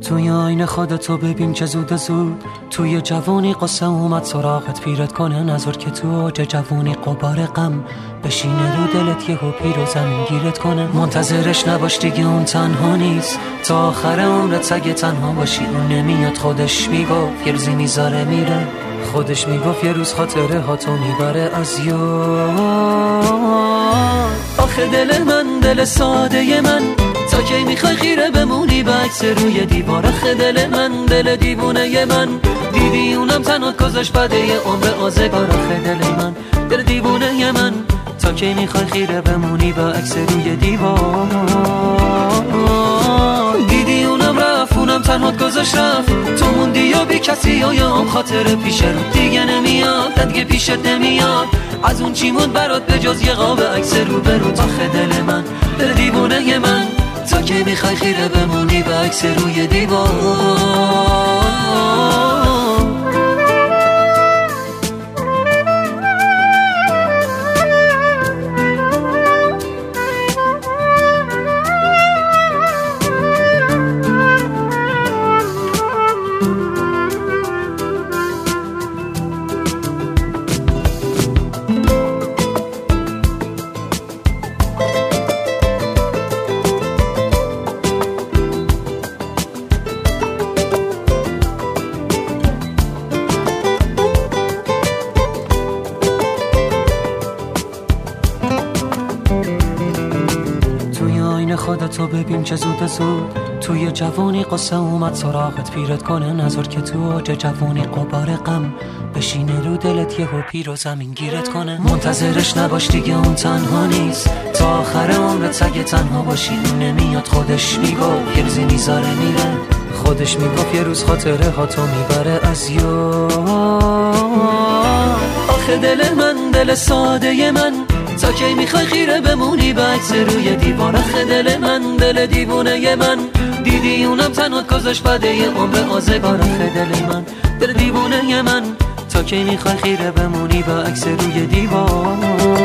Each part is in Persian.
توی آینه خودتو ببین که زود زود توی جوونی قصه اومد سراغت پیرت کنه نظر که تو اوج جوونی قبار غم بشینه رو دلت یهو پیر و زمین گیرت کنه. منتظرش نباش دیگه اون تنها نیست تا آخر عمرت اگه تنها باشی اون نمیاد. خودش میگفت یه روزی میذاره میره، خودش میگفت یه روز خاطره ها تو میبره از یاد. آخه دل من دل ساده من تا کی میخوای خیره بمونی به عکس روی دیوار. آخه دل من دل دیوونه من دیدی اونم تنات گذاشت بده یه عمر آزگار. آخه دل من دل دیوونه من تا کی میخوای خیره بمونی به عکس روی دیوار. دیدی اونم رفت اونم تنات گذاشت رفت تو موندی یا بی کسی و یا هم خاطر پیش رو دیگه نمیاد دیگه پیشت نمیاد. از اون چی موند برات به جز یه قاب عکس رو برو. آخه دل من دل دیوونه من تا کی میخوای خیره بمونی به عکس روی دیوار. خودتو ببین که زود زود توی جوانی قصه اومد سراغت پیرت کنه نظر که تو اوج جوانی قبار غم بشینه رو دلت یهو پیر و زمین گیرت کنه. منتظرش نباش دیگه اون تنها نیست تا آخر عمرت اگه تنها باشی نمیاد. خودش میگفت یه روزی میذاره میره، خودش میگفت یه روز خاطره ها تو میبره از یاد. آخه دل من دل ساده من تا کی میخوای خیره بمونی به عکس روی دیوار. آخه دل من دل دیوونه من دیدی اونم تنات گذاشت بده یه عمر آزگار. آخه دل من دل دیوونه من تا کی میخوای خیره بمونی به عکس روی دیوار.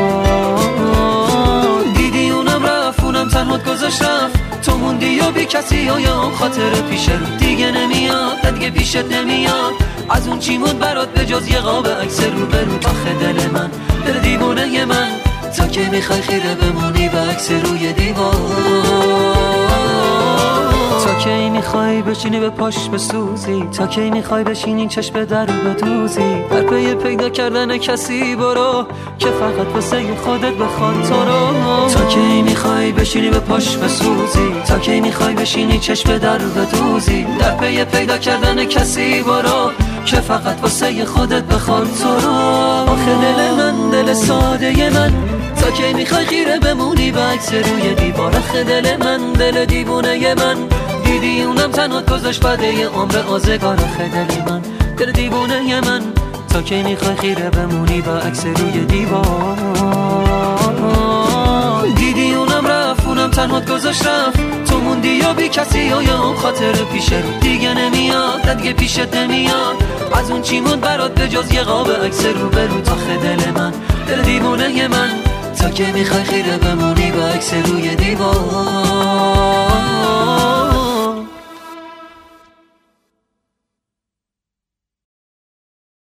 دیدی اونم رفت اونم تنات گذاشت رفت تو موندی یا بی کسی و یا هم خاطر پیش رو دیگه نمیاد دیگه پیشت نمیاد. از اون چی موند برات به جز یه قاب عکس رو برو. آخه دل من دل دیوونه من تا کی میخوای خیره بمونی به عکس روی دیوار. تا کی میخوای بشینی به پاش بسوزی، تا کی میخوای بشینی چشم در رو بدوزی. در پی پیدا کردن کسی برو که فقط واسه خودت بخواد تو رو. تا کی میخوای بشینی به پاش بسوزی، تا کی میخوای بشینی چشم در رو بدوزی. در پی پیدا کردن کسی برو که فقط واسه خودت بخواد تو رو. آخه دل من دل ساده من تا کی میخوای خیره بمونی به عکس روی دیوار. آخه دل من دل دیوونه من دیدی اونم تنات گذاشت بده یه عمر آزگار. آخه دل من دل دیوونه من تا کی میخوای خیره بمونی به عکس روی دیوار. دیدی اونم رفت اونم تنات گذاشت رفت تو موندی یا بی کسی و یا هم خاطر پیش رو دیگه نمیاد دیگه پیشت نمیاد. از اون چی موند برات به جز یه قاب عکس رو برو. آخه دل من دل دیوونه من تا کی میخوای خیره بمونی به عکس روی دیوار.